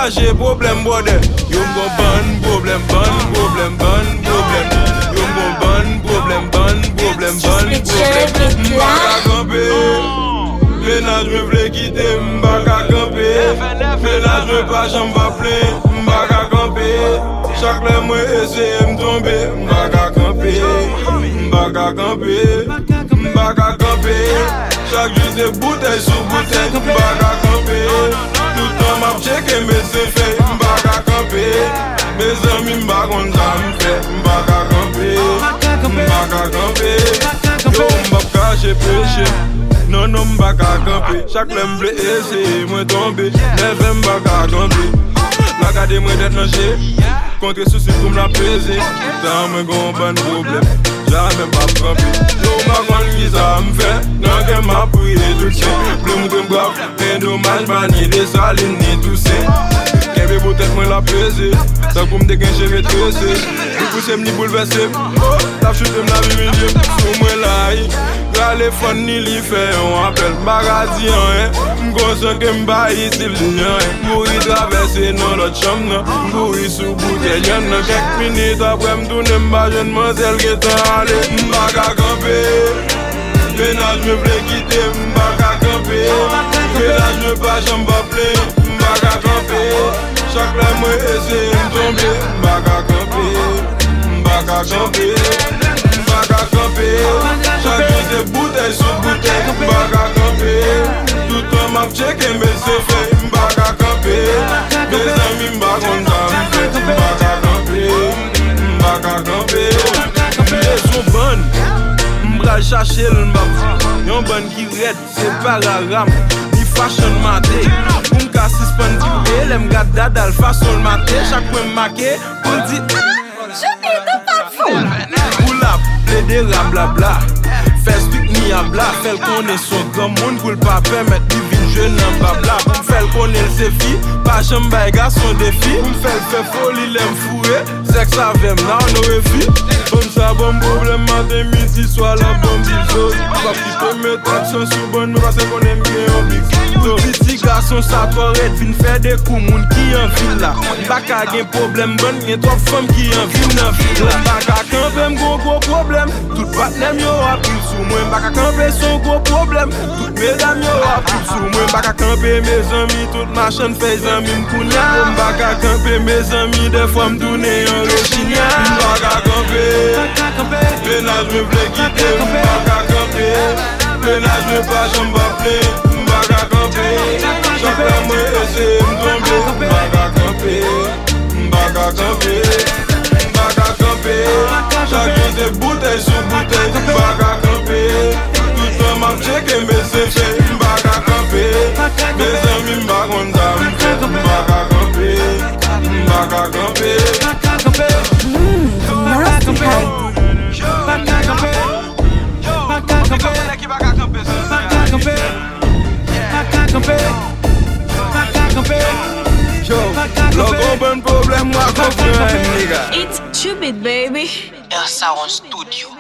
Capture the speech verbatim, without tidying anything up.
cacher problème bordel. Yo m'gon bon problème, bon problème, bon problème. Yo m'gon bon problème, bon problème, bon problème. M'baka camper, ménage me vle quitter, m'baka camper. Ménage me pas j'en va plein, m'baka camper. Chaque lè moi essaye m'tomber, m'baka camper, m'baka camper, m'baka camper. Chaque jour c'est bouteille sous bouteille, m'baka camper. Tout le temps m'a checké mes effets, m'baka camper. Mes amis m'baka on m'fait, m'baka camper, m'baka camper. Yo m'baka cacher péché, non non m'baka camper. Chaque lè m'vle essayer moi tomber, never m'baka camper. La gade moi d'être lâché, contre soucis pour me la peser. Tant me gon bon problème, jamais pas camper. Yo ma grande qui ça m'fait, non que m'a prié tout ça. Plume de m'grave, mais dommage pas ni des salines ni tout ça. Kève pour tête moi la peser, ça pour me dégager mes tressés. Du coup c'est m'ni bouleversé, oh, la chute de la vie milieu. Sur moi là, les fun ni li fait on appelle magadien hein. M'gonsan que m'baï s'il lien M'bouri traverser dans l'autre chambre M'bouri sous bouteille y'en a quelques minutes après m'tourne m'ba jeune mademoiselle qui est allé M'baka camper Ménage me vle quitter m'baka camper Ménage me pas j'en va plein M'baka camper Chaque là moi essaye m'tomber M'baka camper M'baka camper M'baka camper Chaque jour c'est bouteille sous bouteille M'baka camper Tout le temps m'a checké mes effets M'baka camper Mes amis m'baka camper M'baka camper M'baka camper Les sont bonnes M'bral chercher l'mbap Yon bonne qui red c'est pas la rame Ni fashion maté Pour m'ka suspend du L m'gade dadal façon maté Chaque fois m'maqué Pour m'di Pour la plaider la blabla Fais stick ni à bla Fais qu'on son grand monde Pour pas permettre de vivre jeune en babla Pour faire qu'on est le séfi Pas jamais baïga son défi Pour faire faire folie l'aime fourré Sexe avec m'na on aurait fi Comme ça bon problème matin midi soir la bonne biseau Pas quitter mes tractions sous bonne Mais parce qu'on aime bien un big Petit garçon ça correct Vin faire des coups moun qui en ville là Baka gen problème bonne Y'a trois femmes qui en ville dans ville là Baka camper m'gon gros problème Tout partenaire yo a pris sous moi Baka camper son gros problème Toutes mes amis yo a pris sous moi Baka camper mes amis Toute ma chaîne fait amis m'kounya Baka camper mes amis Des fois m'tourne en réchinia Baka camper Ménage me vle quitter Baka camper Ménage me pas j'en va plein M'baka camper Chaque fois moi essaye m'tomber M'baka camper M'baka camper M'baka camper Chaque jour c'est bouteille sous bouteille M'baka camper Tout le temps m'a checké mes effets M'baka camper Mes amis m'baka konta m'fait M'baka camper M'baka camper Mmm, nasty hype M'baka camper M'baka camper M'baka camper Yo, logo bon problème moi comprendre nigga It's stupid baby El Sound Studio.